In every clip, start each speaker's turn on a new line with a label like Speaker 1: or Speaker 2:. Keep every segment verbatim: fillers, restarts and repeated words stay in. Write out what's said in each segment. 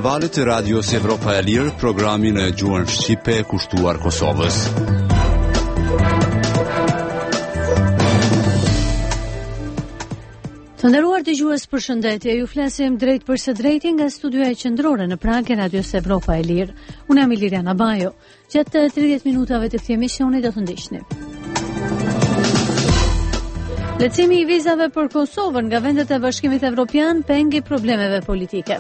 Speaker 1: valët të Radios Evropa e Lirë, programin e gjuhën shqipe kushtuar Kosovës.
Speaker 2: Të nderuar dëgjues, përshëndetje. Ju flasim drejt për së drejti nga studioja qendrore në Prag e Radios Evropa e Lirë. Unë jam Iliriana Bajo. Gjatë tridhjetë minutave të këtij emisioni do të ndiqni. Lehtësimi i vizave për Kosovën nga vendet e Bashkimit Evropian pengi problemeve politike.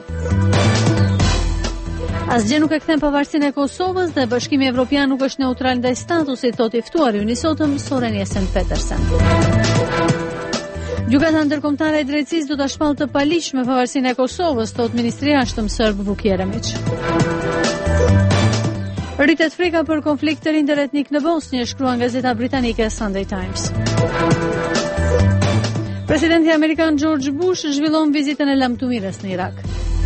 Speaker 2: Asgjë nuk e kthen pavarësinë e Kosovës dhe Bashkimi Evropian nuk është neutral ndaj statusit, thotë i ftuari i Unisotëm Soren Jesenpetersen. Gjykata ndërkombëtare e drejtësisë do ta shpallë të paligjshme pavarësinë e Kosovës, thotë ministri i jashtëm serb Vuk Jeremić. Rritet frika për konflikt interetnik në Bosnjë, shkruan gazeta britanike Sunday Times. Presidenti amerikan George Bush zhvillon vizitën e lamtumirës në Irak.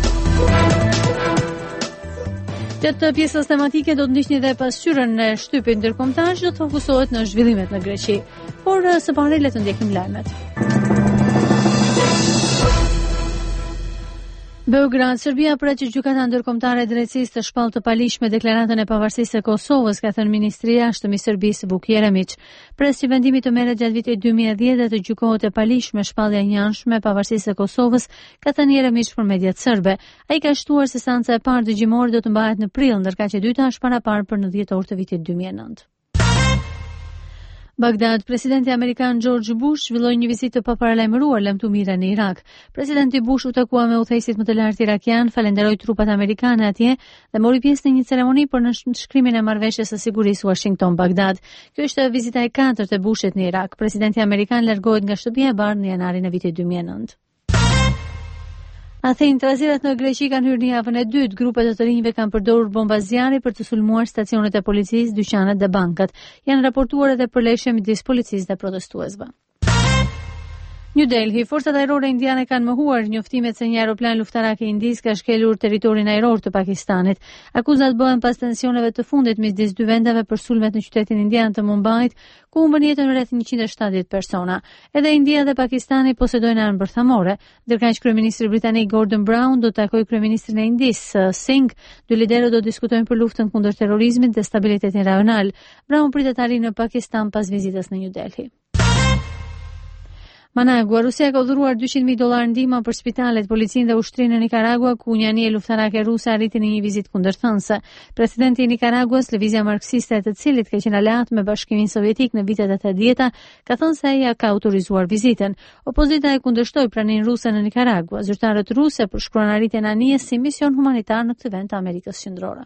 Speaker 2: Gjatë pjesës tematike do të ndiqni dhe pasqyrën në shtypin ndërkombëtar që do të fokusohet në zhvillimet në Greqi. Por së pari le të ndjekim lajmet. Beograd, Serbia pret që gjykata ndërkombëtare e drejtësisë të shpallë të paligjshme deklaratën e pavarësisë së Kosovës, ka thënë ministri i jashtëm i Serbisë Vuk Jeremić. Pres që vendimi të merret gjatë vitit dy mijë e dhjetë dhe të gjykohet e paligjshme shpallja e njëanshme e pavarësisë së Kosovës, ka thënë Jeremić për mediat serbe. Ai ka shtuar se seanca e parë dëgjimore do të mbahet në prill, ndërkaq e dyta është paraparë për në dhjetor të vitit dy mijë e nëntë. Bagdad, presidenti amerikan George Bush zhvilloi një vizitë të paparalajmëruar lamtumire në Irak. Presidenti Bush u takua me udhëheqësit më të lartë irakian, falenderoi trupat amerikane atje dhe mori pjesë në një ceremoni për nënshkrimin e marrëveshjes së sigurisë Washington-Bagdad. Kjo është vizita e katërt e Bushit në Irak. Presidenti amerikan largohet nga shtëpia e bardhë në janarin e vitit dy mijë e nëntë. Athens, trazirat në Greqi kanë hyrë në javën e dytë. Grupet e të rinjve kanë përdorur bomba zjarri për të sulmuar stacionet e policisë, dyqanet dhe bankat. Janë raportuar edhe përleshje midis policisë dhe protestuesve. New Delhi, forcat ajrore indiane kanë mohuar njoftimet se një aeroplan luftarak i Indisë ka shkelur territorin ajror të Pakistanit. Akuzat bëhen pas tensioneve të fundit midis dy vendeve për sulmet në qytetin indian të Mumbait, ku humbën jetën rreth njëqind e shtatëdhjetë persona. Edhe India dhe Pakistani posedojnë armë bërthamore, ndërkaq kryeministri britanik Gordon Brown do të takojë kryeministrin e Indisë Singh. Dy liderët do diskutojnë për luftën kundër terrorizmit dhe stabilitetin rajonal. Brown pritet të arrijë në Pakistan pas vizitës në New Delhi. Managua, Rusia ka udhëruar dyqind mijë dollar ndihmë për spitalet, policinë dhe ushtrinë në Nikaragua, ku një anije luftarake ruse arriti në një vizitë kundërthënëse. Presidenti i Nikaraguas, lëvizja marksiste e të cilit ka qenë aleat me Bashkimin Sovjetik në vitet e tetëdhjeta, ka thënë se ai ka autorizuar vizitën. Opozita e kundërshtoi praninë ruse në Nikaragua. Zyrtarët ruse përshkruan arritjen e anijes si mision humanitar në këtë vend të Amerikës Qendrore.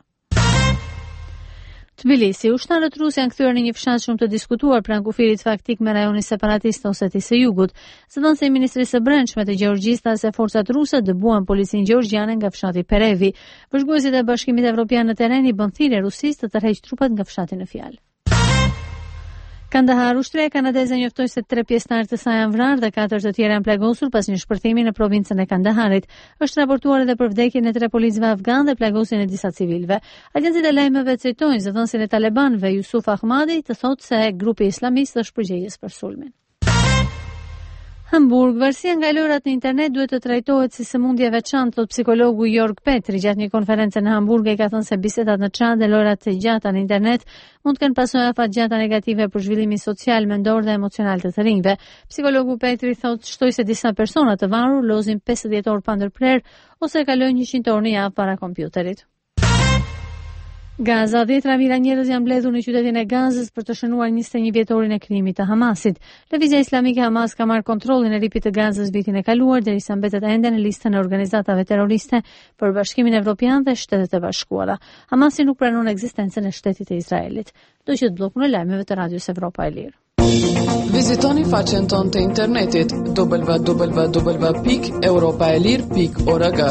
Speaker 2: Tbilisi, ushtarët rusë janë kthyer në një fshat shumë të diskutuar pranë kufirit faktik me rajonin separatist Osetisë së Jugut. Zëdhënësi i Ministrisë së Brendshme të Gjeorgjisë tha se forcat ruse dëbuan policinë gjeorgjiane nga fshati Perevi. Vëzhguesit e Bashkimit Evropian në terren i bën thirrje Rusisë të tërheqë trupat nga fshati në fjalë. Kandahar, ushtria kanadeze njoftoi se tre pjesëtarë të saj janë vrarë dhe katër të tjerë janë plagosur pas një shpërthimi në provincën e Kandaharit. Është raportuar edhe për vdekjen e tre policëve afgan dhe plagosin e disa civilëve. Agjencitë e lajmeve citojnë zëdhënësin e Talibanëve Yusuf Ahmadi të thotë se grupi islamist është përgjegjës për sulmin. Hamburg, varësia nga lojrat në internet duhet të trajtohet si sëmundje e veçantë, thot psikologu Jörg Petri gjatë një konference në Hamburg. Ai ka thënë se bisedat në chat dhe lojrat të gjata në internet mund të kenë pasojë afatgjata negative për zhvillimin social, mendor dhe emocional të të rinjve. Psikologu Petri thotë shtoi se disa persona të varur lozin pesëdhjetë orë pa ndërprer ose kalojnë njëqind orë në javë para kompjuterit. Gaza, dhjetra mijëra njerëz janë mbledhur në qytetin e Gazës për të shënuar njëzet e një vjetorin e krimit të Hamasit. Lëvizja Islamike Hamas ka marrë kontrollin e ripit të Gazës vitin e kaluar, derisa mbetet ende në listën e organizatave terroriste për Bashkimin Evropian dhe Shtetet e Bashkuara. Hamasi nuk pranon ekzistencën e shtetit të Izraelit. Do që të bllokun e lajmeve të Radios Evropa e Lirë.
Speaker 3: Vizitoni faqen tonë të internetit w w w pikë europaelir pikë org.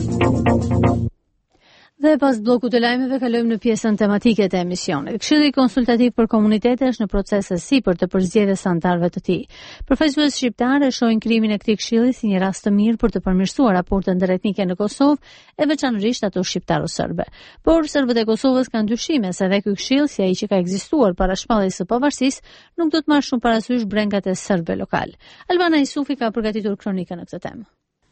Speaker 2: Dhe pas bllokut të lajmeve kalojmë në pjesën tematike të emisionit. Këshilli konsultativ për komunitete është në proces e sipër të përzgjedhjes anëtarëve të tij. Përfaqësues shqiptarë shohin krimin e këtij këshilli si një rast të mirë për të përmirësuar raportet ndëretnike në Kosovë, e veçanërisht ato shqiptaro-serbe. Por serbët e Kosovës kanë dyshime se edhe ky këshill, si ai që ka ekzistuar para shpalljes së pavarësisë, nuk do të marrë shumë parasysh brengat e serbëve lokal. Albana Isufi ka përgatitur kronikën në këtë temë.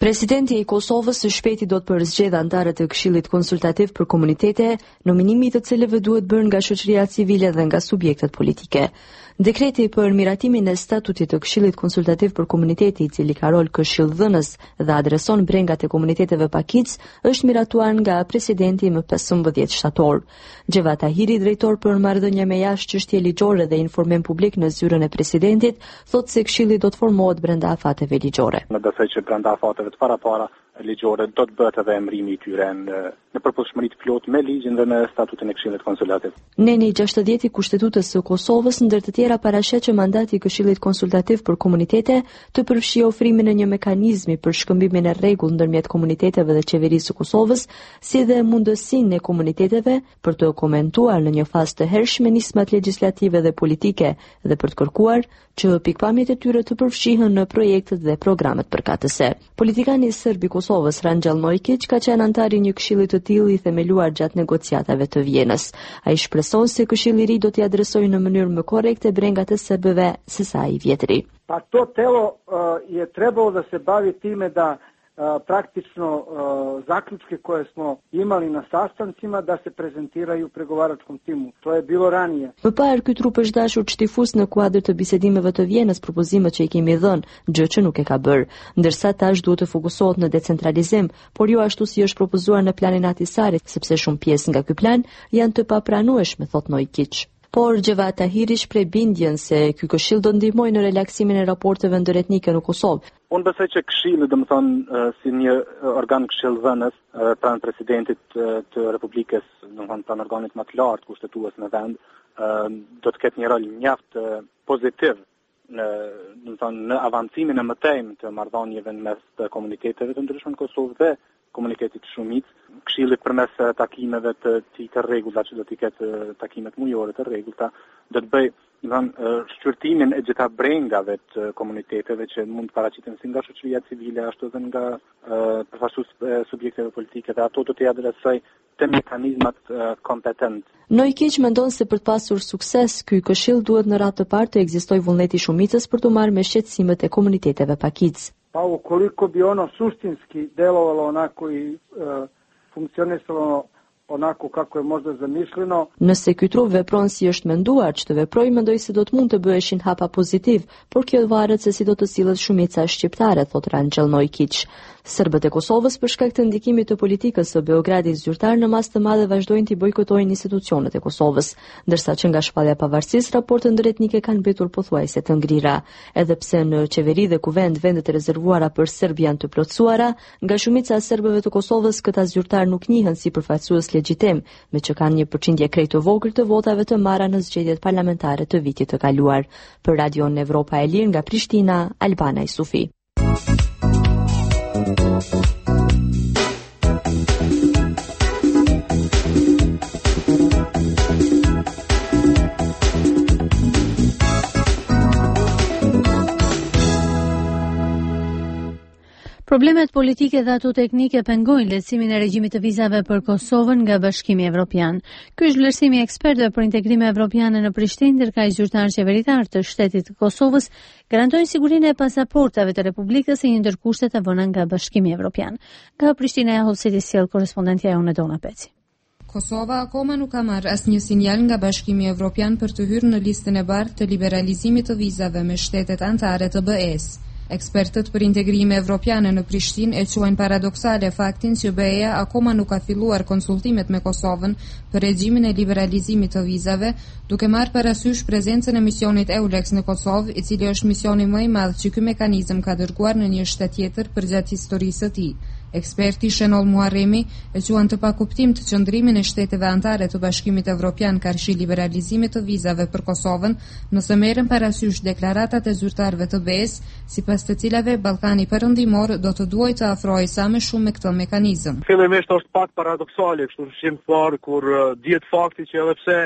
Speaker 4: Presidenti i Kosovës së shpejti do të përzgjedhë anëtarët e Këshillit Konsultativ për Komunitete, nominimi i të cilëve duhet bërë nga shoqëria civile dhe nga subjektet politike. Dekreti për miratimin e statutit të Këshillit Konsultativ për Komunitete, i cili ka rol këshilldhënës dhe adreson brengat e komuniteteve pakic, është miratuar nga presidenti më pesëmbëdhjetë shtator. Xhevat Tahiri, drejtor për marrëdhënie me jashtë, çështje ligjore dhe informim publik në zyrën e presidentit, thotë se Këshilli do të formohet brenda afateve ligjore.
Speaker 5: Në besoj që brenda afateve të parapara ligjore do të bëhet edhe emërimi i tyre në, në përputhshmëri të plotë me ligjin dhe me statutin e Këshillit Konsultativ.
Speaker 4: Neni gjashtëdhjetë i Kushtetutës së Kosovës, ndër të tjera, parashet që mandati i Këshillit Konsultativ për Komunitete të përfshijë ofrimin e një mekanizmi për shkëmbimin e rregull ndërmjet komuniteteve dhe qeverisë së Kosovës, si dhe mundësinë e komuniteteve për të komentuar në një fazë të hershme nismat legjislative dhe politike dhe për të kërkuar që pikpamjet e tyre të përfshihen në projektet dhe programet përkatëse. Politikani serb i Kosovës Ranxhel Mojkić ka qenë antar i një këshilli të tillë i themeluar gjatë negociatave të Vjenës. Ai shpreson se këshilli i ri do t'i adresojë në mënyrë më korrekte brengat e serbëve sesa i vjetri.
Speaker 6: Pa to telo uh, je trebalo da se bavi time da Uh, praktično uh, zaključke koje smo imali na sastancima da se prezentiraju pregovaračkom timu. To je bilo ranije.
Speaker 4: Më parë, ky trup është dashur çtifus në kuadër të bisedimeve të Vjenës propozimet që i kemi dhënë, gjë që nuk e ka bërë, ndërsa tash duhet të fokusohet në decentralizim, por jo ashtu si është propozuar në planin Ahtisarit, sepse shumë pjesë nga ky plan janë të papranueshme, thot Mojkić. Por Xhevat Tahiri shpreh bindjen se ky këshill do ndihmojë në relaksimin e raporteve ndëretnike në Kosovë.
Speaker 5: Unë besoj që këshilli, domethënë, si një organ këshillëdhënës pranë presidentit të Republikës, domethënë pranë organit më të lartë kushtetues në vend, do të ketë një rol mjaft pozitiv në, domethënë, në avancimin e mëtejmë të marrëdhënieve mes të komuniteteve të ndryshme në Kosovë dhe komunitetit të shumicë. Këshilli përmes takimeve të tij të rregullta, që do të ketë takimet mujore të rregullta, do të bëjë domethënë shqyrtimin e gjitha brengave të komuniteteve që mund të paraqiten si nga shoqëria civile ashtu edhe nga përfaqësues subjekteve politike, dhe ato do t'i adresoj te mekanizmat kompetent.
Speaker 4: Mojkić mendon se për të pasur sukses, ky këshill duhet në radhë të parë të ekzistojë vullneti i shumicës për të marrë me shqetësimet e komuniteteve pakic.
Speaker 6: Pa ukoliko bi ono suštinski delovalo onako i e, funkcionisalo onako kako je možda zamišljeno.
Speaker 4: Nëse ky trup vepron si është menduar që të veprojë, mendoj se do të mund të bëheshin hapa pozitiv, por kjo varet se si do të sillet shumica shqiptare, thot Ranxhel Mojkić. Serbët e Kosovës, për shkak të ndikimit të politikës së Beogradit zyrtar, në masë të madhe vazhdojnë të bojkotojnë institucionet e Kosovës, ndërsa që nga shpallja e pavarësisë raportet ndëretnike kanë mbetur pothuajse të ngrira. Edhe pse në qeveri dhe kuvend vendet e rezervuara për serb janë të plotësuara, nga shumica e serbëve të Kosovës këta zyrtar nuk njihen si përfaqësues legjitim, me që kanë një përqindje krejt të vogël të votave të marra në zgjedhjet parlamentare të vitit të kaluar. Për Radion Evropa e Lirë nga Prishtina, Albana Isufi.
Speaker 2: Problemet politike dhe ato teknike pengojnë lehtësimin e regjimit të vizave për Kosovën nga Bashkimi Evropian. Ky është vlerësimi i ekspertëve për integrime evropiane në Prishtinë, ndërsa zyrtarë qeveritar të shtetit të Kosovës garantojnë sigurinë e pasaportave të Republikës, si një ndër kushtet e vëna nga Bashkimi Evropian. Nga Prishtina e Hollësiti sjell korrespondentja jonë Dona Peci.
Speaker 7: Kosova akoma nuk ka marrë asnjë sinjal nga Bashkimi Evropian për të hyrë në listën e bardhë të liberalizimit të vizave me shtetet anëtare të B E-s. Ekspertët për integrime evropiane në Prishtinë e quajnë paradoksale faktin që B E-ja akoma nuk ka filluar konsultimet me Kosovën për regjimin e liberalizimit të vizave, duke marrë parasysh prezencën e misionit EULEX në Kosovë, i cili është misioni më i madh që ky mekanizëm ka dërguar në një shtet tjetër përgjatë historisë së tij. Eksperti Shenol Muharremi e quan të pakuptim të qëndrimin e shteteve anëtare të Bashkimit Evropian karshi liberalizimit të vizave për Kosovën, nëse merren parasysh deklaratat e zyrtarëve të B E-s, sipas të cilave Ballkani Perëndimor do të duajë të afrohej sa më shumë me këtë mekanizëm.
Speaker 8: Fillimisht është pak paradoksale kështu në shim parë kur uh, dihet fakti që edhe pse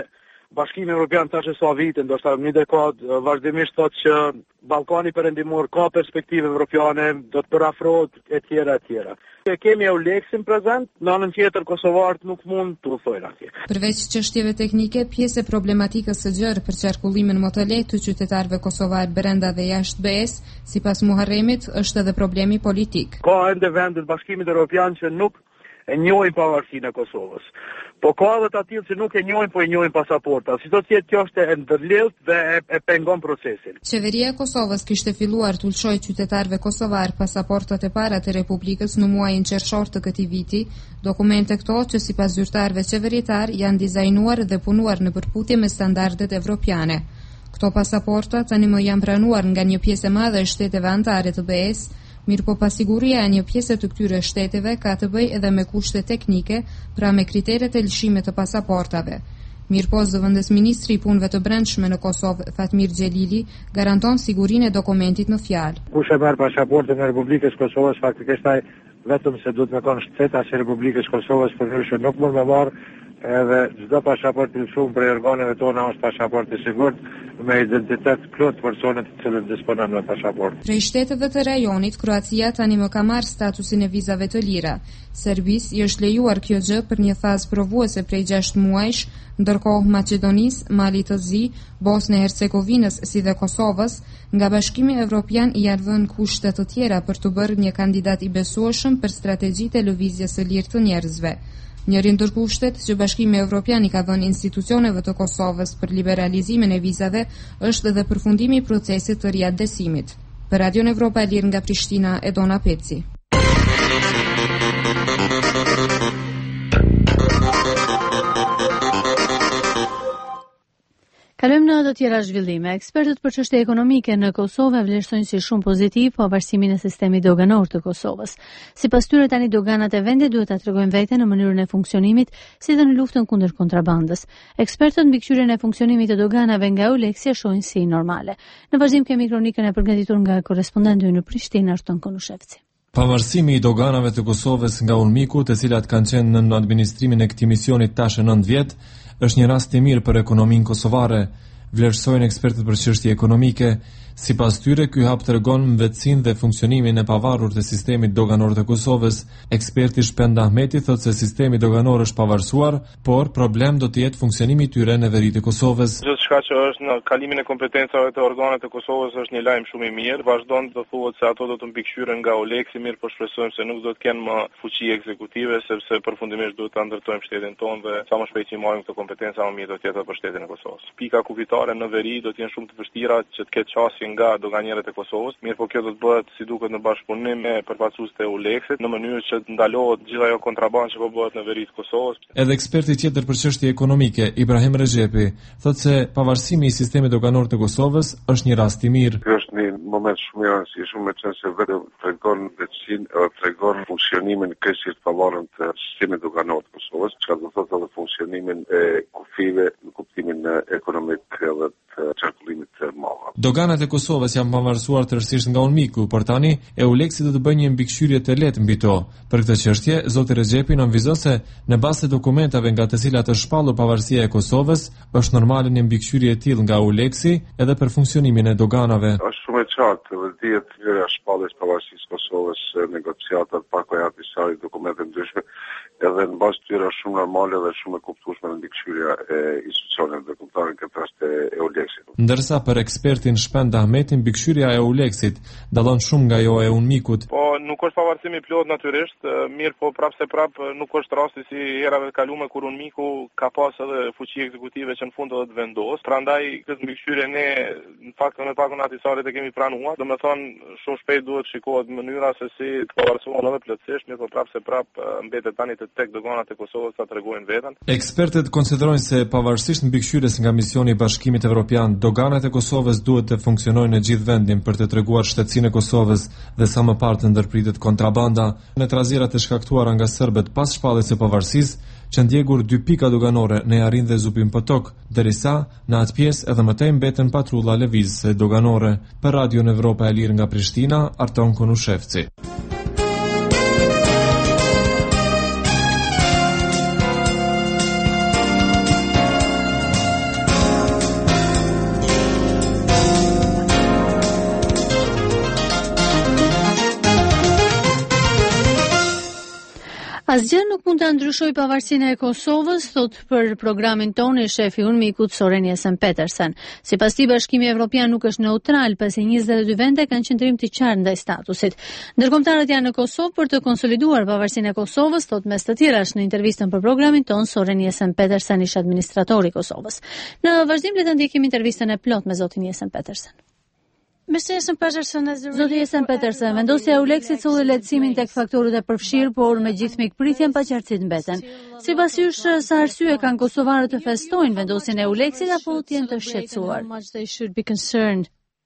Speaker 8: Bashkimi Evropian tash sa vite, ndoshta një dekadë vazhdimisht thotë që Ballkani Perëndimor ka perspektive evropiane, do të përafrohet e tjera e tjera. E kemi EULEX-in prezent, në anën tjetër kosovarët nuk mund të udhtojnë atje.
Speaker 7: Përveç çështjeve teknike, pjesë e problematikës së gjerë për qarkullimin më të lehtë të qytetarëve kosovar brenda dhe jashtë B E-s, sipas Muharremit, është edhe problemi politik.
Speaker 8: Ka ende vende të Bashkimit Evropian që nuk e njohin pavarësinë e Kosovës. Po ka edhe të tillë që nuk e njohin, po e njohin pasaporta. Si do të jetë kjo është e ndërlidhur dhe e, e pengon procesin.
Speaker 7: Qeveria e Kosovës kishte filluar të ulçojë qytetarëve kosovar pasaportat e para të Republikës në muajin qershor të këtij viti, dokumente këto që sipas zyrtarëve qeveritar janë dizajnuar dhe punuar në përputhje me standardet evropiane. Këto pasaporta tani më janë pranuar nga një pjesë e madhe e shteteve anëtare të B E-s, mirë po pasiguria e një pjesë të këtyre shteteve ka të bëjë edhe me kushte teknike, pra me kriteret e lëshimit të pasaportave. Mirë po zëvendës ministri i punëve të brendshme në Kosovë, Fatmir Xhelili, garanton sigurinë e dokumentit në fjalë.
Speaker 9: Kush e merr pasaportën e Republikës Kosovës faktikisht ai vetëm se duhet me kon shtetas e Republikës Kosovës, përveç nuk mund me marr edhe çdo pasaport i lëshuar për organeve tona është pasaport i sigurt me identitet plot personat të cilët disponojnë me pasaport.
Speaker 7: Prej shteteve të rajonit, Kroacia tani më ka marrë statusin e vizave të lira. Serbisë i është lejuar kjo gjë për një fazë provuese prej gjashtë muajsh, ndërkohë Maqedonisë, Malit të Zi, Bosnë e Hercegovinës si dhe Kosovës, nga Bashkimi Evropian i janë dhënë kushte të tjera për të bërë një kandidat i besueshëm për strategjitë e lëvizjes së lirë të njerëzve. Njëri ndër kushtet që Bashkimi Evropian i ka dhënë institucioneve të Kosovës për liberalizimin e vizave është edhe përfundimi i procesit të riadesimit. Për Radion Evropa e Lirë nga Prishtina, Edona Peci.
Speaker 2: Kalojmë në të tjera zhvillime. Ekspertët për çështje ekonomike në Kosovë vlerësojnë si shumë pozitiv pavarësimin e sistemit doganor të Kosovës. Sipas tyre tani doganat e vendit duhet ta tregojnë veten në mënyrën e funksionimit, si dhe në luftën kundër kontrabandës. Ekspertët mbikëqyrjen e funksionimit të doganave nga EULEX-i e shohin si normale. Në vazhdim kemi kronikën e përgatitur nga korrespondenti në Prishtinë, Arton Konushevci.
Speaker 10: Pavarësimi i doganave të Kosovës nga Unmiku, të cilat kanë qenë në administrimin e këtij misioni tash nëntë vjet, është një rast i mirë për ekonominë kosovare, vlerësojnë ekspertët për çështje ekonomike. Sipas tyre, ky hap tregon mbetësinë dhe funksionimin e pavarur të sistemit doganor të Kosovës. Eksperti Shpend Ahmeti thotë se sistemi doganor është pavarësuar, por problem do të jetë funksionimi i tyre në veri të Kosovës.
Speaker 8: Gjithçka që është në kalimin e kompetencave të organeve të Kosovës është një lajm shumë i mirë. Vazhdon të thuhet se ato do të mbikëqyren nga EULEX-i, mirë po shpresojmë se nuk do të kenë më fuqi ekzekutive, sepse përfundimisht duhet ta ndërtojmë shtetin tonë dhe sa më shpejt që marrim këto kompetenca më mirë do të jetë për shtetin e Kosovës. Pika kufitare në veri do të jenë shumë të vështira që të ketë qasje nga doganierët e Kosovës, mirë po kjo do të bëhet si duket në bashkëpunim me përfaqësuesit e EULEX-it në mënyrë që të ndalohet gjithë ajo kontrabandë që po bëhet në veri të Kosovës.
Speaker 10: Edhe eksperti tjetër për çështje ekonomike, Ibrahim Rezhepi, thotë se pavarësimi i sistemit doganor të Kosovës është një rast i mirë.
Speaker 11: Ky është një moment shumë i rëndësishëm, me qenë se vetëm tregon vetësinë edhe tregon funksionimin kryesisht të pavarur të sistemit doganor të Kosovës, çka do thotë edhe funksionimin e kufive në kuptimin ekonomik edhe të qarkullimit të mallrave.
Speaker 10: Doganat e Kosovës janë pavarësuar tërësisht nga Unmiku, por tani EULEX-i do të bëjë një mbikëqyrje të lehtë mbi to. Për këtë çështje, zoti Rezhepi nënvizon se në bazë të dokumentave nga të cilat është shpallur pavarësia e Kosovës, është normale një mbikëqyrje e tillë nga EULEX-i edhe për funksionimin e doganave.
Speaker 11: Është shumë e qartë, dhe dihet nga shpalljes pavarësisë së Kosovës, negociatat pakojat i saj dokumente ndryshme, edhe në bazë tyre është shumë normale dhe shumë e kuptueshme në mbikëqyrja e institucioneve të kombëtare këtë rast e EULEX-it.
Speaker 10: Ndërsa për ekspertin Shpend Ahmeti, mbikëqyrja e EULEX-it dallon shumë nga ajo e Unmikut.
Speaker 8: Po nuk është pavarësimi plot natyrisht, mirë po prapse prap nuk është rasti si herave të kaluara kur Unmiku ka pas edhe fuqi ekzekutive që në fund do të vendos. Prandaj këtë mbikëqyrje ne në fakt në pakun atisarit e kemi pranuar. Domethënë shumë shpejt duhet shikohet mënyra se si të pavarësohen edhe plotësisht, mirë po prapse prap mbetet tani të tek doganat e Kosovës ta tregojnë veten.
Speaker 10: Ekspertët konsiderojnë se pavarësisht mbikëqyrjes nga misioni i Bashkimit Evropian, doganat e Kosovës duhet të funksionojnë në gjithë vendin për të treguar shtetësinë e Kosovës dhe sa më parë të ndërpritet kontrabanda. Në trazirat e shkaktuara nga serbët pas shpalljes së pavarësisë, që ndjegur dy pika doganore në Jarin dhe Zupin Potok, derisa në atë pjesë edhe më tej mbeten patrulla lëvizëse doganore. Për Radion Evropa e Lirë nga Prishtina, Arton Konushevci.
Speaker 2: Asgjë nuk mund të ndryshojë pavarësinë e Kosovës, thot për programin tonë i shefi unmikut Soren Jessen-Petersen. Sipas tij, Bashkimi Evropian nuk është neutral, pasi njëzet e dy vende kanë qëndrim të qartë ndaj statusit. Ndërkombëtarët janë në Kosovë për të konsoliduar pavarësinë e Kosovës, thot mes të tjerash në intervistën për programin tonë Soren Jessen-Petersen, ish administratori i Kosovës. Në vazhdim le të ndjekim intervistën e plot me zotin Jessen-Petersen. Zoti Jessen-Petersen, vendosja e Euleksit solli lehtësimin tek faktorët e përfshirë, por me gjithë mikpritjen paqartësitë mbeten. Sipas jush, sa arsye kanë kosovarët të festojnë vendosjen e Euleksit apo të jenë të shqetësuar?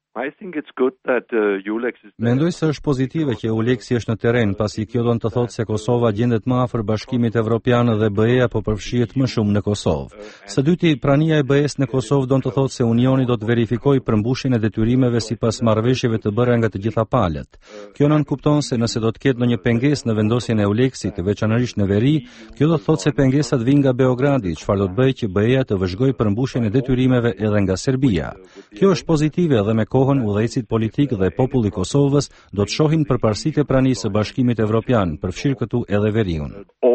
Speaker 12: Mendoj se është pozitive që Euleksi është në terren, pasi kjo do të thotë se Kosova gjendet më afër Bashkimit Evropian dhe B E-ja po përfshihet më shumë në Kosovë. Së dyti, prania e B E-s në Kosovë do të thotë se Unioni do të verifikojë përmbushjen e detyrimeve sipas marrëveshjeve të bëra nga të gjitha palët. Kjo nën kupton se nëse do të ketë ndonjë pengesë në vendosjen e Euleksit, veçanërisht në veri, kjo do të thotë se pengesat vijnë nga Beogradi, çfarë do të bëjë që B E-ja të vëzhgojë përmbushjen e detyrimeve edhe nga Serbia. Kjo është pozitive dhe me kohën udhëheqësit politik dhe populli i Kosovës do të shohin përparësitë e pranisë së Bashkimit Evropian, përfshir këtu edhe veriun.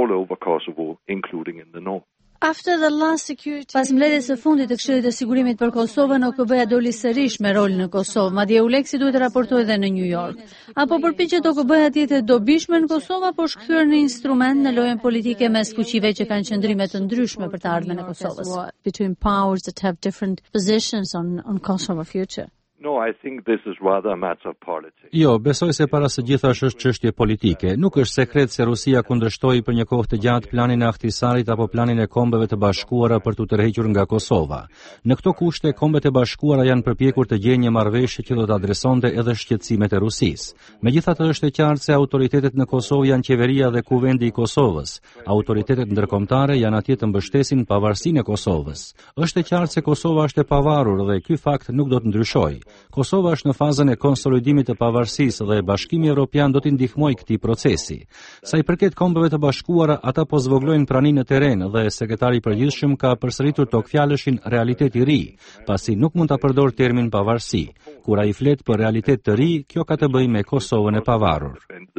Speaker 2: Pas mbledhjes së fundit të Këshillit të Sigurimit për Kosovën, O K B-ja doli sërish me rolin në Kosovë, madje Euleksi duhet të raportojë edhe në New York. Apo përpiqet O K B-ja të jetë dobishme në Kosovë apo është kthyer në instrument në lojën politike mes fuqive që kanë qëndrime të ndryshme për të ardhmen e Kosovës?
Speaker 13: Between powers that have different positions on on Kosovo future.
Speaker 12: No, I think this is rather a matter of politics. Jo, besoj se para së gjithash është çështje politike. Nuk është sekret se Rusia kundërshtoi për një kohë të gjatë planin e Ahtisarit apo planin e Kombeve të Bashkuara për t'u tërhequr nga Kosova. Në këto kushte, Kombet e Bashkuara janë përpjekur të gjejnë një marrëveshje që do të adresonte edhe shqetësimet e Rusisë. Megjithatë, është e qartë se autoritetet në Kosovë janë qeveria dhe kuvendi i Kosovës. Autoritetet ndërkombëtare janë atje të mbështesin pavarësinë e Kosovës. Është e qartë se Kosova është e pavarur dhe ky fakt nuk do të ndryshojë. Kosova është në fazën e konsolidimit të pavarësisë dhe Bashkimi Evropian do t'i ndihmojë këtij procesi. Sa i përket Kombeve të Bashkuara, ata po zvoglojnë praninë në terren dhe sekretari i përgjithshëm ka përsëritur tokfjalëshin realitet i ri, pasi nuk mund ta përdor termin pavarësi. Kur ai flet për realitet të ri, kjo ka të bëjë me Kosovën e pavarur.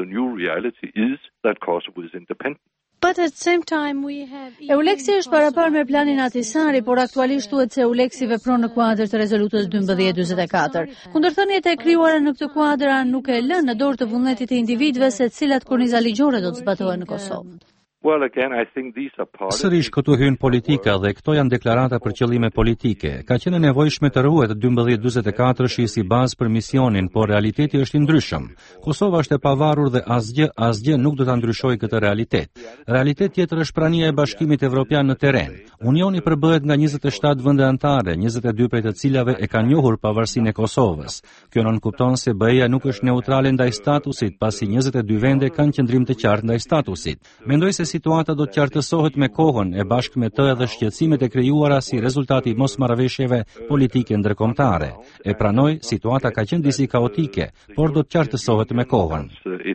Speaker 2: Euleksi është paraparë me planin Ahtisari, por aktualisht thuhet se Euleksi vepron në kuadër të rezolutës dymbëdhjetë dymbëdhjetë e katër. Kundërthëniet e krijuara në këtë kuadër nuk e lënë në dorë të vullnetit të individëve se cilat korniza ligjore do të zbatohen në Kosovë.
Speaker 12: Well, again, I think these are part... Sërish këtu hyn politika dhe këto janë deklarata për qëllime politike. Ka qenë nevojshme të ruhet dymbëdhjetë dymbëdhjetë e katër-shi si bazë për misionin, por realiteti është i ndryshëm. Kosova është e pavarur dhe asgjë, asgjë nuk do ta ndryshojë këtë realitet. Realitet tjetër është prania e Bashkimit Evropian në terren. Unioni përbëhet nga njëzet e shtatë vende anëtare, njëzet e dy prej të cilave e kanë njohur pavarësinë e Kosovës. Kjo nën kupton se B E-ja nuk është neutrale ndaj statusit, pasi njëzet e dy vende kanë qëndrim të qartë ndaj statusit. Mendoj se situata do të qartësohet me kohën e bashkë me të edhe shqetësimet e krijuara si rezultati i mosmarrëveshjeve politike ndërkombëtare. E pranoj, situata ka qenë disi kaotike, por do të qartësohet me kohën.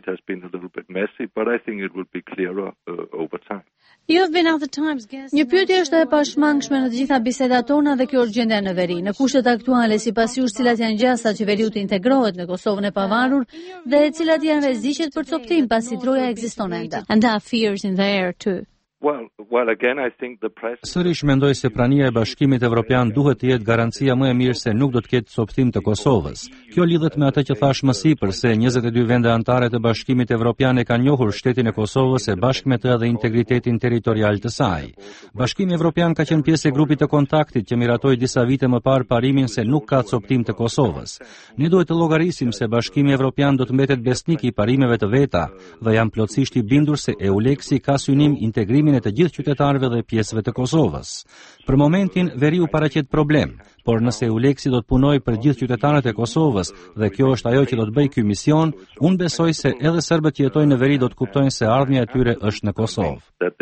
Speaker 2: Një pyetje është e pashmangshme në të gjitha bisedat tona dhe kjo është gjendja në veri. Në kushtet aktuale, sipas jush, cilat janë gjasat që veriu të integrohet në Kosovën e pavarur dhe cilat janë rreziqet për coptim pasi troja ekziston ende.
Speaker 13: And there are fears in the air too.
Speaker 12: Well, well, again, I think the press... Sërish mendoj se prania e Bashkimit Evropian duhet të jetë garancia më e mirë se nuk do të ketë coptim të Kosovës. Kjo lidhet me atë që thash më sipër se njëzet e dy vende anëtare të Bashkimit Evropian e kanë njohur shtetin e Kosovës e bashkë me të edhe integritetin territorial të saj. Bashkimi Evropian ka qenë pjesë e grupit të kontaktit që miratoi disa vite më parë parimin se nuk ka coptim të Kosovës. Ne duhet të llogarisim se Bashkimi Evropian do të mbetet besnik i parimeve të veta dhe jam plotësisht i bindur se Euleksi ka synim integrimin e të gjithë qytetarëve dhe pjesëve të Kosovës. Për momentin, veriu paraqet problem, por nëse Euleksi do të punojë për gjithë qytetarët e Kosovës dhe kjo është ajo që do të bëjë ky mision, unë besoj se edhe serbët që jetojnë në veri do të kuptojnë se ardhmja e tyre është në Kosovë.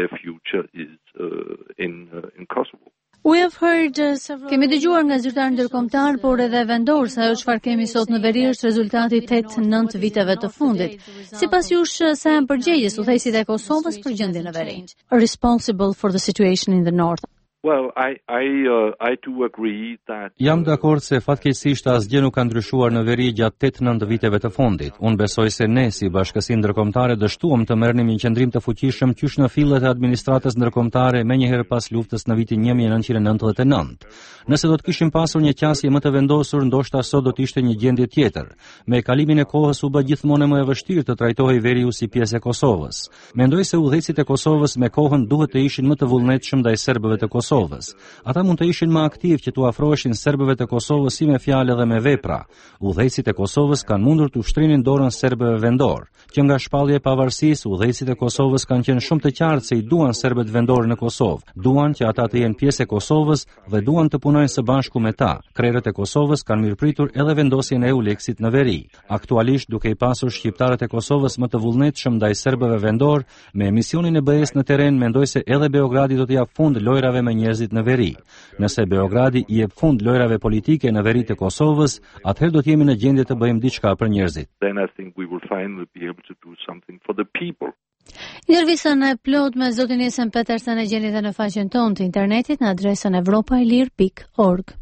Speaker 2: Kemi dëgjuar nga zyrtarë ndërkombëtar, por edhe vendor se ajo çfarë kemi sot në veri është rezultati tetë nëntë viteve të fundit. Sipas jush, sa janë përgjegjës udhëheqësit e Kosovës për gjendjen në veri?
Speaker 13: Responsible for the situation in the north.
Speaker 14: Well, I I uh, I do agree that
Speaker 12: Jam dakord se fatkeqësisht asgjë nuk ka ndryshuar në veri gjatë tetë nëntë viteve të fundit. Unë besoj se ne si Bashkësi Ndërkombëtare dështuam të merrnim një qendrim të fuqishëm qysh në fillet e administratës ndërkombëtare menjëherë pas luftës në vitin një mijë e nëntëqind e nëntëdhjetë e nëntë. Nëse do të kishim pasur një qasje më të vendosur, ndoshta sot do të ishte një gjendje tjetër. Me kalimin e kohës u bë gjithmonë më e vështirë të trajtohej veriu si pjesë e Kosovës. Mendoj se udhëhecit e Kosovës me kohën duhet të ishin më të vullnetshëm ndaj serbëve të Kosovës. Ata mund të ishin më aktiv që t'u afroheshin serbëve të Kosovës si me fjalë dhe me vepra. Udhëhecit e Kosovës kanë mundur të ushtrinin dorën serbëve vendor, që nga shpallja e pavarësisë udhëhecit e Kosovës kanë qenë shumë të qartë se i duan serbët vendor në Kosovë, duan që ata të jenë pjesë e Kosovës dhe duan të punojnë së bashku me ta. Krerët e Kosovës kanë mirëpritur edhe vendosjen e EULEX-it në veri. Aktualisht, duke i pasur shqiptarët e Kosovës më të vullnetshëm ndaj serbëve vendor, me misionin e B E S në terren, mendoj se edhe Beogradi do të jap fund lojrave me njerëzit në veri. Nëse Beogradi i jep fund lojrave politike në veri të Kosovës, atëherë do të jemi në gjendje të bëjmë diçka për njerëzit.
Speaker 14: Then I think we will finally be able to do something for the people.
Speaker 2: Intervistën e plot me zotin Esen Petersen e gjeni dhe në faqen tonë të internetit në adresën evropaelir pikë org.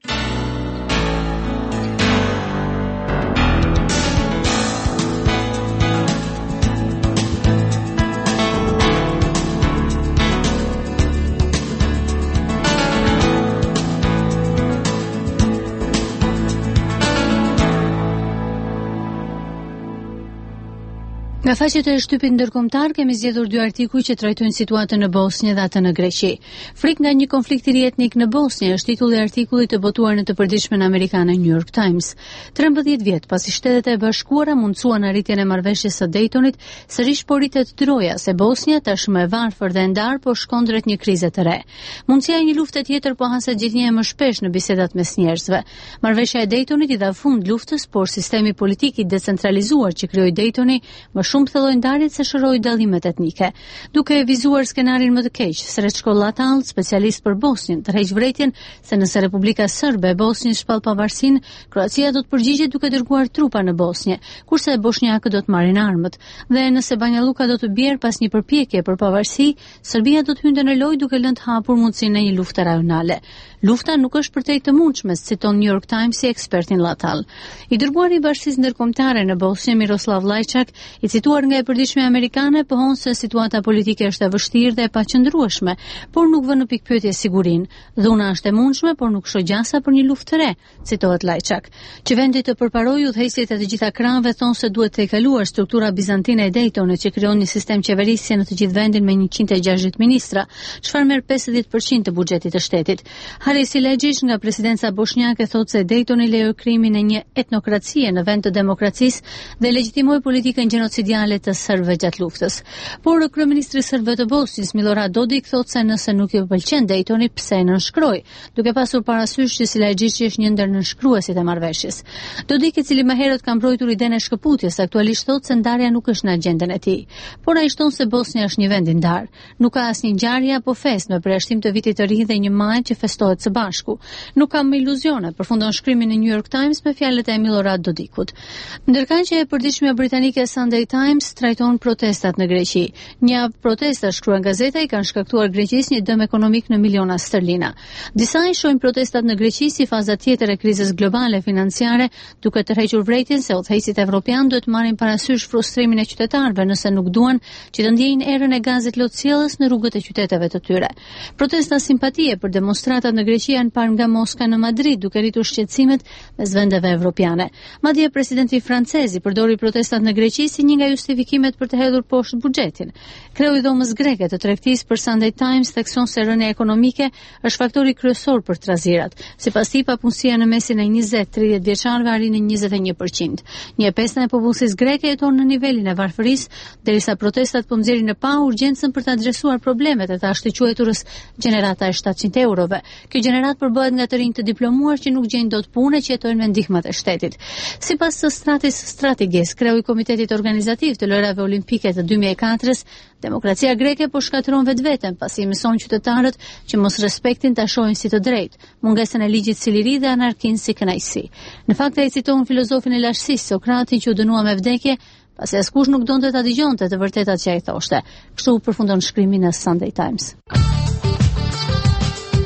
Speaker 2: Nga faqet e shtypit ndërkombëtar kemi zgjedhur dy artikuj që trajtojnë situatën në Bosnjë dhe atë në Greqi. Frikë nga një konflikt i ri etnik në Bosnjë është titulli i artikullit të botuar në të përditshmen amerikane New York Times. trembëdhjetë vjet pasi Shtetet e Bashkuara mundsuan arritjen e marrëveshjes së Daytonit, sërish po rritet droja se Bosnja tashmë e varfër dhe e ndar po shkon drejt një krize të re. Mundësia e një lufte tjetër po haset gjithnjë më shpesh në bisedat mes njerëzve. Marrëveshja e Daytonit i dha fund luftës, por sistemi politik i decentralizuar që krijoi Daytoni më shumë thelloi ndarjet se shëroi dallimet etnike. Duke vizuar skenarin më të keq, Srećko Latal, specialist për Bosnjën, tërheq vërejtjen se nëse Republika Serbe e Bosnjës shpall pavarësinë, Kroacia do të përgjigjet duke dërguar trupa në Bosnjë, kurse bosnjakët do të marrin armët. Dhe nëse Banja Luka do të bjerë pas një përpjekje për pavarësi, Serbia do të hynte në lojë duke lënë të hapur mundësinë e një lufte rajonale. Lufta nuk është përtej të mundshme, citon New York Times si ekspertin Latal. I dërguari i Bashkisë Ndërkombëtare në Bosnjë, Miroslav Lajçak, i cituar nga e përditshme amerikane, pohon se situata politike është e vështirë dhe e paqëndrueshme, por nuk vë në pikpyetje sigurinë. Dhuna është e mundshme, por nuk shoh gjasa për një luftë të re, citohet Lajçak. Që vendi të përparojë udhëheqjet e të gjitha krahëve thonë se duhet të kaluar struktura bizantine e Daytonit që krijon një sistem qeverisje në të gjithë vendin me njëqind e gjashtëdhjetë ministra, çfarë merr pesëdhjetë përqind të buxhetit të shtetit. Haris Ilegic nga presidenca bosnjake thotë se Daytoni lejoi krimin e një etnokracie në vend të demokracisë dhe legjitimoi politikën gjenocidiale të serbëve gjatë luftës. Por kryeministri serb të Bosnjës Milorad Dodik thotë se nëse nuk i pëlqen Daytoni, pse e nënshkroi, duke pasur parasysh që Ilegic është një ndër nënshkruesit e marrëveshjes. Dodik, i cili më herët ka mbrojtur idenë e shkëputjes, aktualisht thotë se ndarja nuk është në agjendën e tij. Por ai shton se Bosnja është një vend i ndar. Nuk ka asnjë ngjarje apo festë në përjashtim të vitit të ri dhe një maj që festohet së bashku. Nuk kam iluzione, përfundon shkrimin në New York Times me fjalët e Milorad Dodikut. Ndërkënd që e përditshmja britanike Sunday Times trajton protestat në Greqi. Një protesta, shkruan gazeta, i kanë shkaktuar Greqisë një dëm ekonomik në miliona sterlina. Disa i shohin protestat në Greqi si faza tjetër e krizës globale financiare, duke tërhequr vërejtjen se udhëheqësit evropian duhet marrin parasysh frustrimin e qytetarëve nëse nuk duan që të ndjejnë erën e gazit lotësjellës në rrugët e qyteteve të tyre. Protesta simpatie për demonstratat në Greqi janë parë nga Moska në Madrid, duke rritur shqetësimet mes vendeve evropiane. Madje presidenti francez i përdori protestat në Greqi si një nga justifikimet për të hedhur poshtë buxhetin. Kreu i dhomës greke të tregtisë për Sunday Times thekson se rënja ekonomike është faktori kryesor për trazirat. Sipas tij, papunësia në mesin e njëzet deri në tridhjetë vjeçarëve arrin në njëzet e një përqind. Një pesë e popullsisë greke jeton në nivelin e varfërisë, derisa protestat po nxjerrin në pa urgjencën për të adresuar problemet e të ashtuqueturës gjenerata e shtatëqind eurove. Kjo gjenerat përbëhet nga të rinj të diplomuar që nuk gjejnë dot punë që jetojnë me ndihmat e shtetit. Sipas së Stratis Strategis, kreu i Komitetit Organizativ të Lojrave Olimpike të dy mijë e katër-s, demokracia greke po shkatëron vetveten pasi mëson qytetarët që mos respektin ta shohin si të drejtë, mungesën e ligjit si liri dhe anarkinë si kënaqësi. Në fakt ai citon filozofin e lashtësisë Sokratin që u dënua me vdekje pasi askush nuk donte ta dëgjonte të vërtetat që ai thoshte. Kështu përfundon shkrimi në Sunday Times.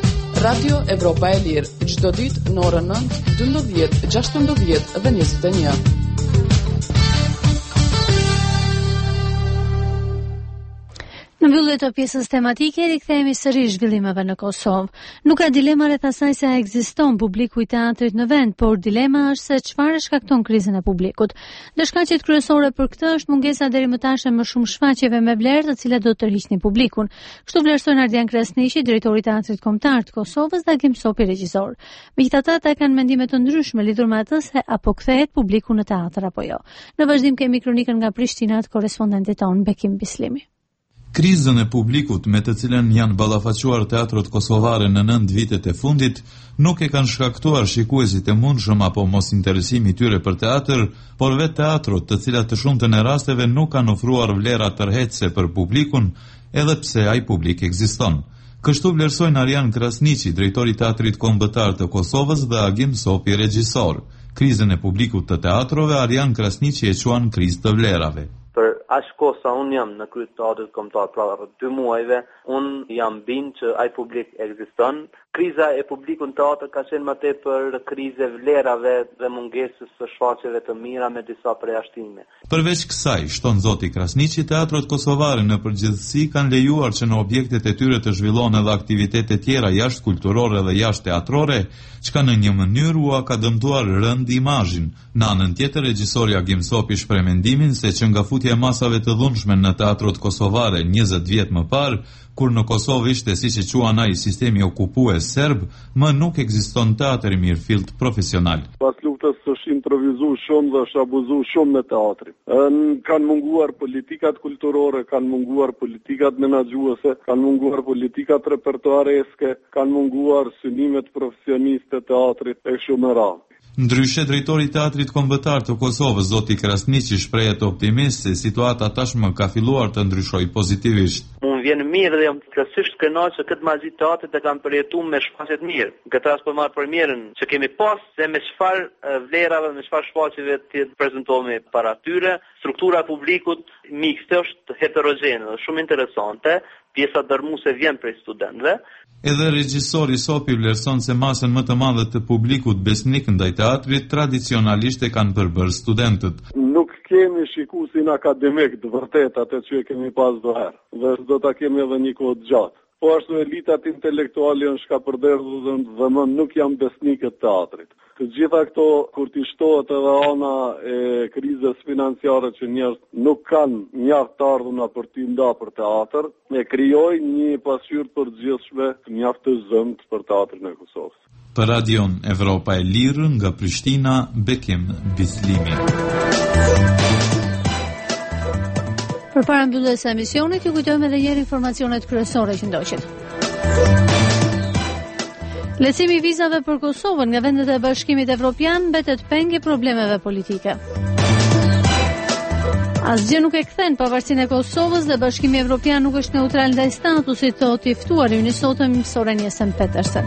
Speaker 3: Radio Evropa e Lirë, çdo ditë në orën nëntë, dymbëdhjetë, gjashtëmbëdhjetë dhe njëzet e një.
Speaker 2: Në mbyllje të pjesës tematike, rikthehemi sërish zhvillimeve në Kosovë. Nuk ka dilema rreth asaj se a ekziston publiku i teatrit në vend, por dilema është se çfarë shkakton krizën e publikut. Dhe shkaqet kryesore për këtë është mungesa deri më tash e më shumë shfaqjeve me vlerë, të cilat do të tërhiqnin publikun. Kështu vlerësojnë Ardian Krasniqi, drejtori i Teatrit Kombëtar të Kosovës, dhe Agim Sopi, regjisor. Megjithatë, ata kanë mendime të ndryshme lidhur me atë se apo kthehet publiku në teatr apo jo. Në vazhdim kemi kronikën nga Prishtina të korrespondentit ton Bekim Bislimi.
Speaker 15: Krizën e publikut me të cilën janë ballafaquar teatrot kosovare në nëntë vitet e fundit nuk e kanë shkaktuar shikuesit e mundshëm apo mos interesimi tyre për teatr, por vetë teatrot, të cilat të shumtën e rasteve nuk kanë ofruar vlera tërheqëse për publikun, edhe pse ai publik ekziston. Kështu vlerësojnë Ardian Krasniqi, drejtori i Teatrit Kombëtar të Kosovës, dhe Agim Sopi, regjisor. Krizën e publikut të teatrove Ardian Krasniqi e quan krizë të vlerave.
Speaker 16: Për aq kohë sa unë jam në krye të Teatrit Kombëtar, pra rreth dy muajve, unë jam bind që ai publik ekziston. Kriza e publikut në teatr ka qenë më tepër krizë vlerave dhe mungesës së shfaqjeve të mira me disa përjashtime.
Speaker 15: Përveç kësaj, shton zoti Krasniqi, teatrot kosovare në përgjithësi kanë lejuar që në objektet e tyre të zhvillohen edhe aktivitete tjera jashtë kulturore dhe jashtë teatrore, çka në një mënyrë u ka dëmtuar rënd imazhin. Në anën tjetër, regjisori Agim Sopi shpreh mendimin se që nga futja e masave të dhunshme në teatrot kosovare njëzet vjet më parë, kur në Kosovë ishte siç e quan ai sistemi okupues serb, më nuk ekziston teatr i mirëfillt profesional.
Speaker 17: Pas luftës është improvizuar shumë dhe është abuzuar shumë në teatrin. Kanë munguar politikat kulturore, kanë munguar politikat menaxhuese, kanë munguar politikat repertuareske, kanë munguar synimet profesioniste të teatrit e kështu me radhë.
Speaker 15: Ndryshe, drejtori i Teatrit Kombëtar të Kosovës, zoti Krasniqi, shprehet optimist se situata tashmë ka filluar të ndryshojë pozitivisht.
Speaker 16: Unë vjen mirë dhe jam plotësisht kënaqur se këtë magji teatrit e kanë përjetuar me shfaqje të mirë. Këtë rast po marr përmjerën që kemi pas se me çfarë vlerave, me çfarë shfaqjeve të prezantohemi para tyre, struktura e publikut mikse është heterogjene dhe shumë interesante. Pjesa dërmuese vjen prej studentëve.
Speaker 15: Edhe regjisori Sopi vlerëson se masën më të madhe të publikut besnik ndaj teatrit tradicionalisht e kanë përbërë studentët.
Speaker 17: Nuk kemi shikuesin akademik të vërtet atë që e kemi pas do herë, dhe do ta kemi edhe një kohë të gjatë. Po ashtu elitat intelektuale janë shkapërderdhur dhe më nuk janë besnikët teatrit. Të gjitha këto, kur t'i shtohet edhe ana e krizës financiare që njerëz nuk kanë mjaft të ardhuna për t'i nda për teatr, e krijojnë një pasqyrë të përgjithshme të mjaft të zëmt për teatrin e Kosovës.
Speaker 15: Për Radion Evropa e Lirë nga Prishtina, Bekim Bislimi.
Speaker 2: Për para mbylljes së emisionit, ju kujtojmë edhe njëherë informacionet kryesore që ndoqet. Lehtësimi i vizave për Kosovën nga vendet e Bashkimit Evropian mbetet peng i problemeve politike. Asgjë nuk e kthen pavarësinë e Kosovës dhe Bashkimi Evropian nuk është neutral ndaj statusit të i ftuar i sotëm Soren Jessen Petersen.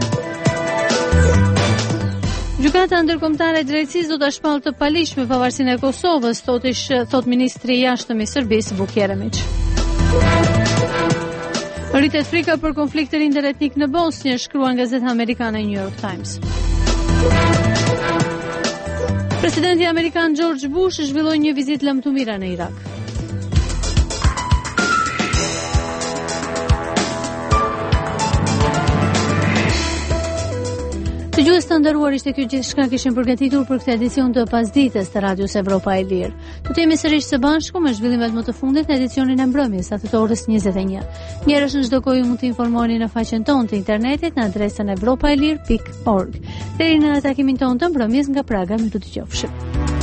Speaker 2: Gjykata ndërkombëtare e drejtësisë do ta shpallë të palishme pavarësinë e Kosovës, thotë thot ministri i jashtëm i Serbisë Vuk Jeremić. Rritet frika për konfliktin interetnik në Bosnjë, shkruan gazeta amerikane New York Times. Presidenti amerikan George Bush zhvilloi një vizitë lëmtumire në Irak. Të gjuhës të nderuar, ishte kjo gjithçka kishim përgatitur për këtë edicion të pasdites të Radios Evropa e Lirë. Do të jemi sërish së bashku me zhvillimet më të fundit në edicionin e mbrëmjes atë të orës njëzet e një. Njerësh në çdo kohë mund të informoheni në faqen tonë të internetit në adresën evropaelir pikë org. Deri në takimin tonë të mbrëmjes nga Praga, miru të qofshim.